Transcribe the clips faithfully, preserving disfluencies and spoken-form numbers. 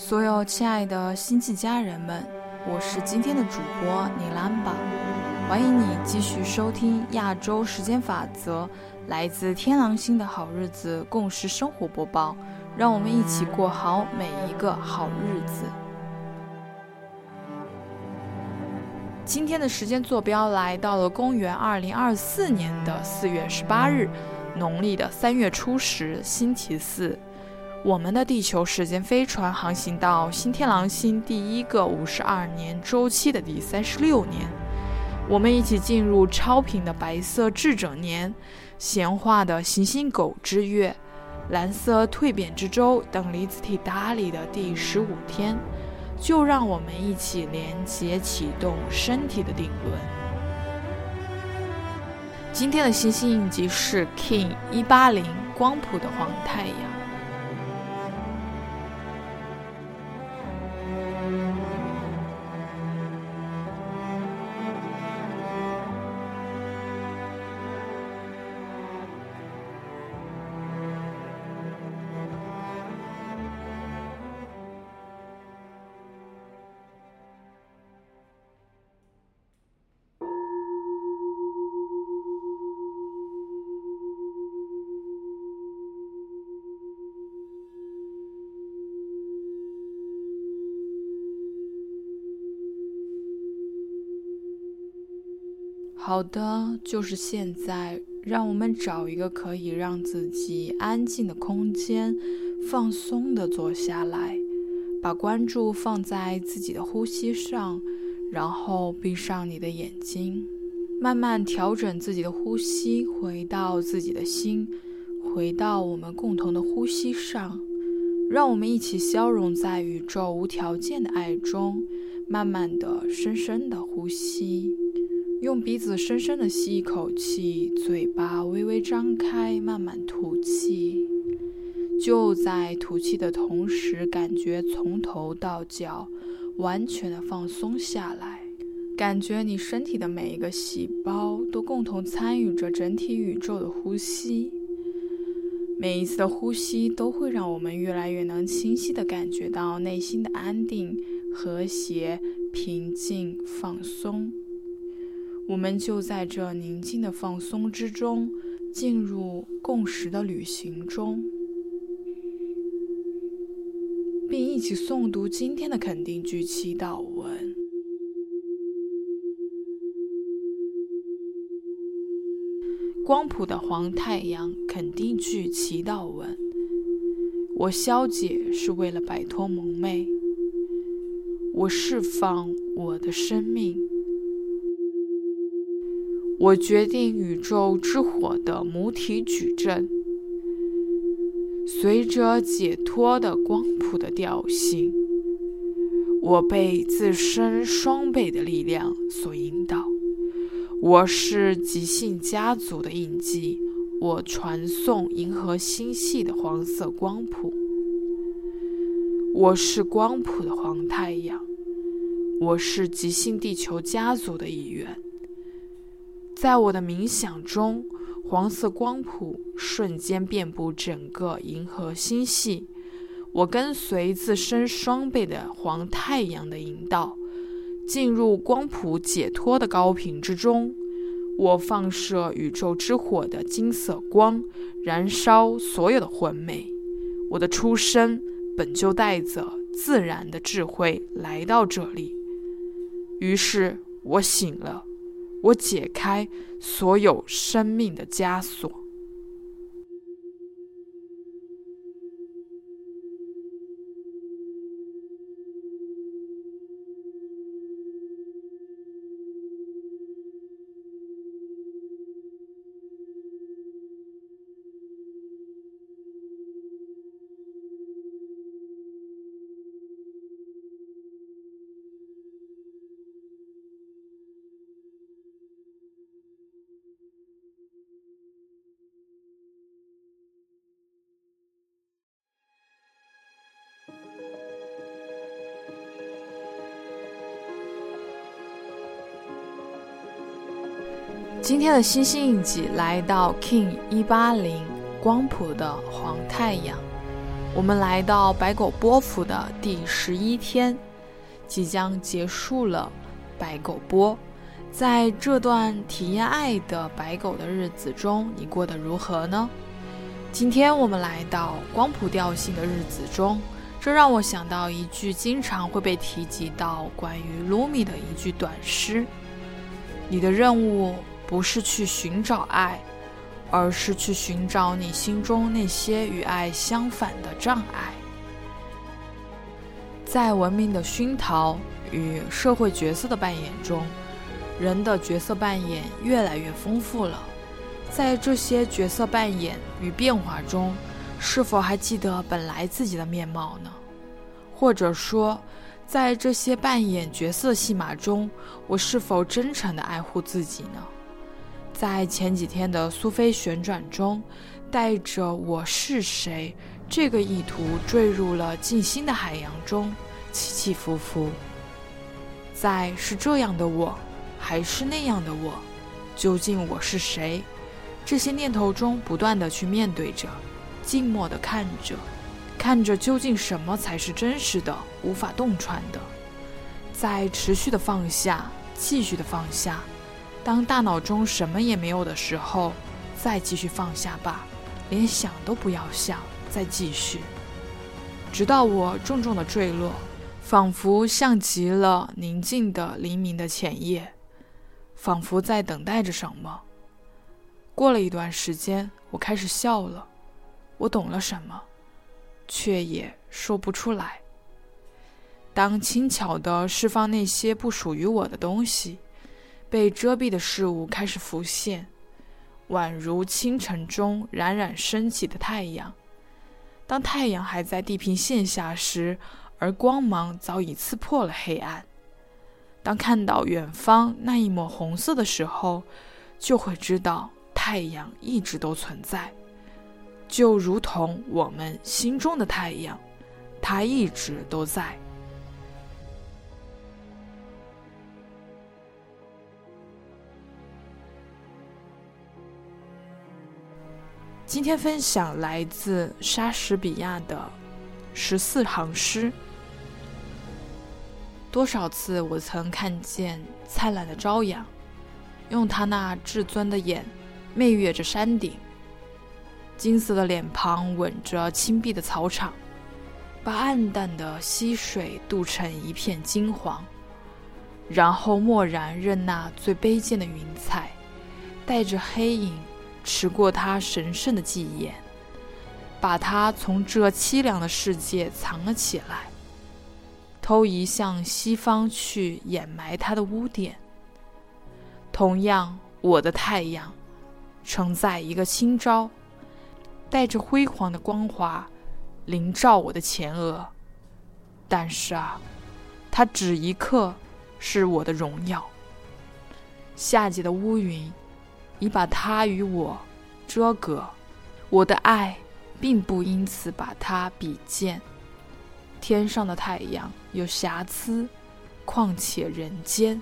所有亲爱的星际家人们，我是今天的主播尼兰巴，欢迎你继续收听亚洲时间法则，来自天狼星的好日子共识生活播报，让我们一起过好每一个好日子。今天的时间坐标来到了公元二零二四年的四月十八日，农历的三月初十，星期四。我们的地球时间飞船航行到新天狼星第一个五十二年周期的第三十六年，我们一起进入超频的白色智者年，闲话的行星狗之月，蓝色蜕变之周等离子体打理的第十五天，就让我们一起连接启动身体的顶轮。今天的星星印记是 King 一八零光谱的黄太阳。好的，就是现在，让我们找一个可以让自己安静的空间，放松地坐下来，把关注放在自己的呼吸上，然后闭上你的眼睛，慢慢调整自己的呼吸，回到自己的心，回到我们共同的呼吸上，让我们一起消融在宇宙无条件的爱中，慢慢的、深深的呼吸。用鼻子深深地吸一口气，嘴巴微微张开，慢慢吐气。就在吐气的同时，感觉从头到脚完全的放松下来，感觉你身体的每一个细胞都共同参与着整体宇宙的呼吸。每一次的呼吸都会让我们越来越能清晰地感觉到内心的安定、和谐、平静、放松。我们就在这宁静的放松之中，进入共识的旅行中，并一起诵读今天的肯定句祈祷文。光谱的黄太阳肯定句祈祷文：我消解是为了摆脱蒙昧，我释放我的生命，我决定宇宙之火的母体矩阵，随着解脱的光谱的调性，我被自身双倍的力量所引导。我是极性家族的印记，我传送银河星系的黄色光谱。我是光谱的黄太阳，我是极性地球家族的一员。在我的冥想中，黄色光谱瞬间遍布整个银河星系，我跟随自身双倍的黄太阳的引导，进入光谱解脱的高频之中。我放射宇宙之火的金色光，燃烧所有的混美。我的出生本就带着自然的智慧来到这里，于是我醒了，我解开所有生命的枷锁。今天的星星印记来到 King 一八零光谱的黄太阳， 我们来到白狗波伏的第十一天，即将结束了白狗波。在这段体验爱的白狗的日子中，你过得如何呢？今天我们来到光谱调性的日子中，这让我想到一句经常会被提及到关于卢米的一句短诗：你的任务不是去寻找爱，而是去寻找你心中那些与爱相反的障碍。在文明的熏陶与社会角色的扮演中，人的角色扮演越来越丰富了。在这些角色扮演与变化中，是否还记得本来自己的面貌呢？或者说，在这些扮演角色戏码中，我是否真诚地爱护自己呢？在前几天的苏菲旋转中，带着我是谁这个意图坠入了静心的海洋中，起起伏伏。在是这样的我还是那样的我，究竟我是谁？这些念头中不断地去面对着，静默地看着，看着究竟什么才是真实的，无法洞穿的。在持续的放下，继续的放下。当大脑中什么也没有的时候，再继续放下吧，连想都不要想，再继续，直到我重重的坠落，仿佛像极了宁静的黎明的前夜，仿佛在等待着什么。过了一段时间，我开始笑了，我懂了什么，却也说不出来。当轻巧地释放那些不属于我的东西，被遮蔽的事物开始浮现，宛如清晨中冉冉升起的太阳。当太阳还在地平线下时，而光芒早已刺破了黑暗。当看到远方那一抹红色的时候，就会知道太阳一直都存在，就如同我们心中的太阳，它一直都在。今天分享来自莎士比亚的十四行诗。多少次我曾看见灿烂的朝阳，用他那至尊的眼媚跃着山顶，金色的脸庞吻着青碧的草场，把暗淡的溪水镀成一片金黄，然后默然任那最卑贱的云彩带着黑影驰过他神圣的祭眼，把他从这凄凉的世界藏了起来，偷移向西方去掩埋他的污点。同样，我的太阳承载一个清朝，带着辉煌的光华临照我的前额，但是啊，它只一刻是我的荣耀。夏季的乌云已把它与我遮隔，我的爱并不因此把它比肩。天上的太阳有瑕疵，况且人间。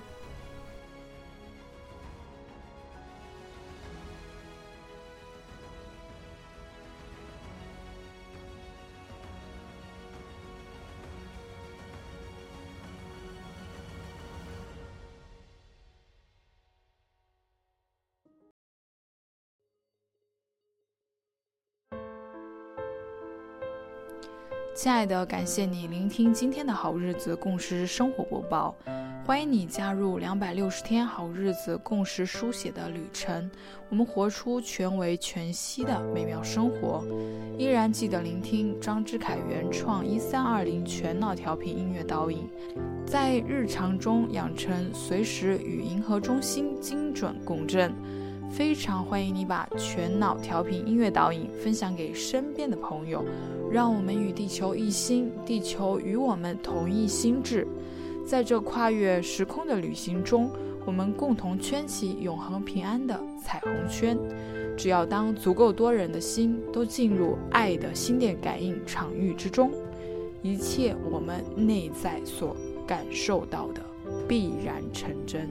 亲爱的，感谢你聆听今天的好日子共识生活播报，欢迎你加入两百六十天好日子共识书写的旅程，我们活出全为全息的美妙生活。依然记得聆听张之凯原创一三二零全脑调频音乐导引，在日常中养成随时与银河中心精准共振。非常欢迎你把全脑调频音乐导引分享给身边的朋友，让我们与地球一心，地球与我们同一心智。在这跨越时空的旅行中，我们共同圈起永恒平安的彩虹圈。只要当足够多人的心都进入爱的心电感应场域之中，一切我们内在所感受到的必然成真。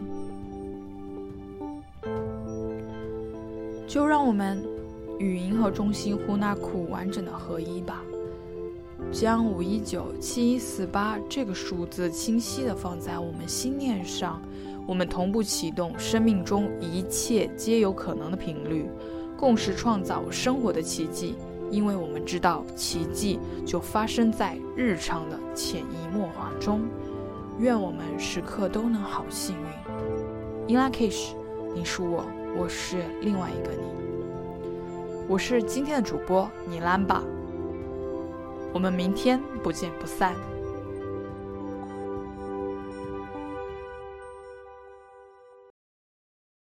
就让我们与银河中心呼纳库完整的合一吧， 将五一九七一四八这个数字清晰地放在我们心念上，我们同步启动生命中一切皆有可能的频率，共识创造生活的奇迹。因为我们知道奇迹就发生在日常的潜移默化中。愿我们时刻都能好幸运。 In Lak'ech， 你是我，我是另外一个你。我是今天的主播尼兰巴，我们明天不见不散。